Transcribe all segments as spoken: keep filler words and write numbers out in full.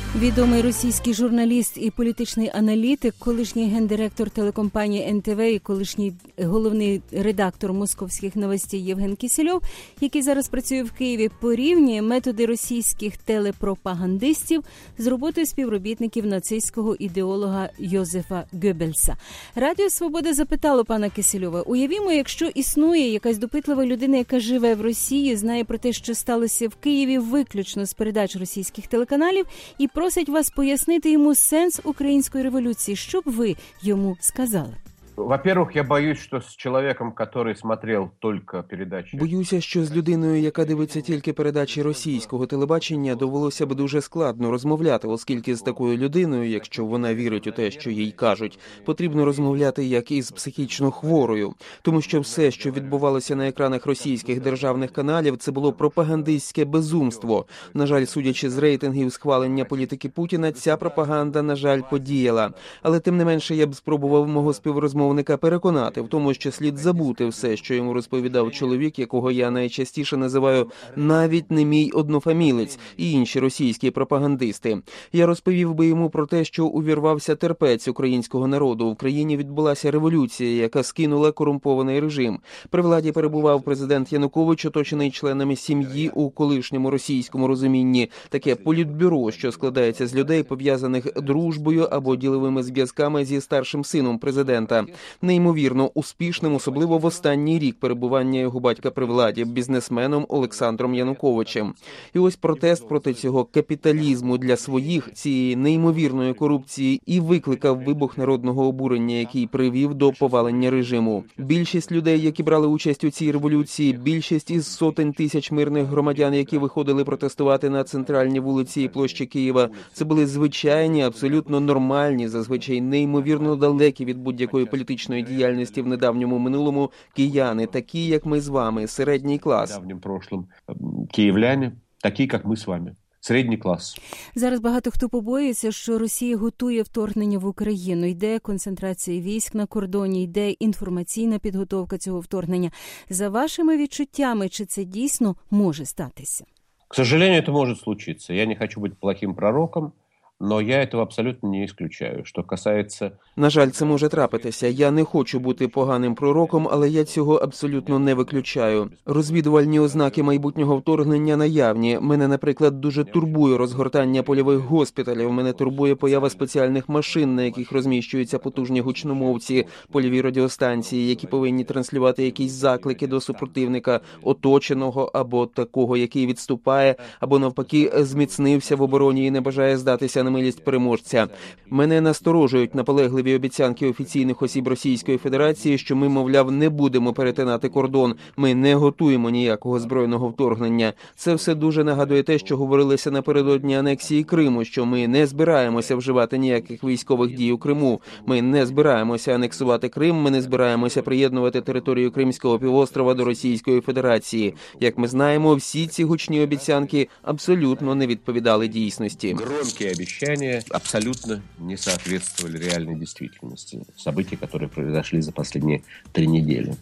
Відомий російський журналіст і політичний аналітик, колишній гендиректор телекомпанії ен те ве і колишній головний редактор московських новостей Євген Кісельов, який зараз працює в Києві, порівнює методи російських телепропагандистів з роботою співробітників нацистського ідеолога Йозефа Геббельса. Радіо «Свобода» запитало пана Кісельова: уявімо, якщо існує якась допитлива людина, яка живе в Росії, знає про те, що сталося в Києві виключно з передач російських телеканалів, і просить вас пояснити йому сенс української революції. Що б ви йому сказали? Во-первых, я боюсь, что с человеком, который смотрел только передачи... Боюся, що з людиною, яка дивиться тільки передачі російського телебачення, довелося б дуже складно розмовляти, оскільки з такою людиною, якщо вона вірить у те, що їй кажуть, потрібно розмовляти як із психічно хворою. Тому що все, що відбувалося на екранах російських державних каналів, це було пропагандистське безумство. На жаль, судячи з рейтингів схвалення політики Путіна, ця пропаганда, на жаль, подіяла. Але тим не менше я б спробував мого співрозмовника переконати в тому, що слід забути все, що йому розповідав чоловік, якого я найчастіше називаю навіть не мій однофамілець, і інші російські пропагандисти. Я розповів би йому про те, що увірвався терпець українського народу. В країні відбулася революція, яка скинула корумпований режим. При владі перебував президент Янукович, оточений членами сім'ї у колишньому російському розумінні. Таке політбюро, що складається з людей, пов'язаних дружбою або діловими зв'язками зі старшим сином президента. Неймовірно успішним, особливо в останній рік перебування його батька при владі, бізнесменом Олександром Януковичем. І ось протест проти цього капіталізму для своїх, цієї неймовірної корупції, і викликав вибух народного обурення, який привів до повалення режиму. Більшість людей, які брали участь у цій революції, більшість із сотень тисяч мирних громадян, які виходили протестувати на центральні вулиці і площі Києва, це були звичайні, абсолютно нормальні, зазвичай неймовірно далекі від будь-якої політичної діяльності в недавньому минулому кияни, такі, як ми з вами, середній клас. В недавнім прошлом київляни, такі, як ми з вами. Середній клас. Зараз багато хто побоюється, що Росія готує вторгнення в Україну. Йде концентрація військ на кордоні, йде інформаційна підготовка цього вторгнення. За вашими відчуттями, чи це дійсно може статися? К сожалению, это может случиться. Я не хочу быть плохим пророком, но я этого абсолютно не исключаю. Що касається... На жаль, це може трапитися. Я не хочу бути поганим пророком, але я цього абсолютно не виключаю. Розвідувальні ознаки майбутнього вторгнення наявні. Мене, наприклад, дуже турбує розгортання польових госпіталів. Мене турбує поява спеціальних машин, на яких розміщуються потужні гучномовці, польові радіостанції, які повинні транслювати якісь заклики до супротивника, оточеного або такого, який відступає, або навпаки зміцнився в обороні і не бажає здатися на милість переможця. Мене насторожують наполегливі обіцянки офіційних осіб Російської Федерації, що ми, мовляв, не будемо перетинати кордон. Ми не готуємо ніякого збройного вторгнення. Це все дуже нагадує те, що говорилося напередодні анексії Криму, що ми не збираємося вживати ніяких військових дій у Криму. Ми не збираємося анексувати Крим, ми не збираємося приєднувати територію Кримського півострова до Російської Федерації. Як ми знаємо, всі ці гучні обіцянки абсолютно не відповідали дійсності. Громкі обіцяння абсолютно не соответствовали реальной действительности. События, которые произошли за последние три недели.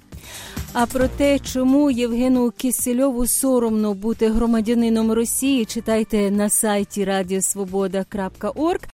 А про те, чому Євгену Кісельову соромно бути громадянином Росії, читайте на сайті радіо свобода крапка орг.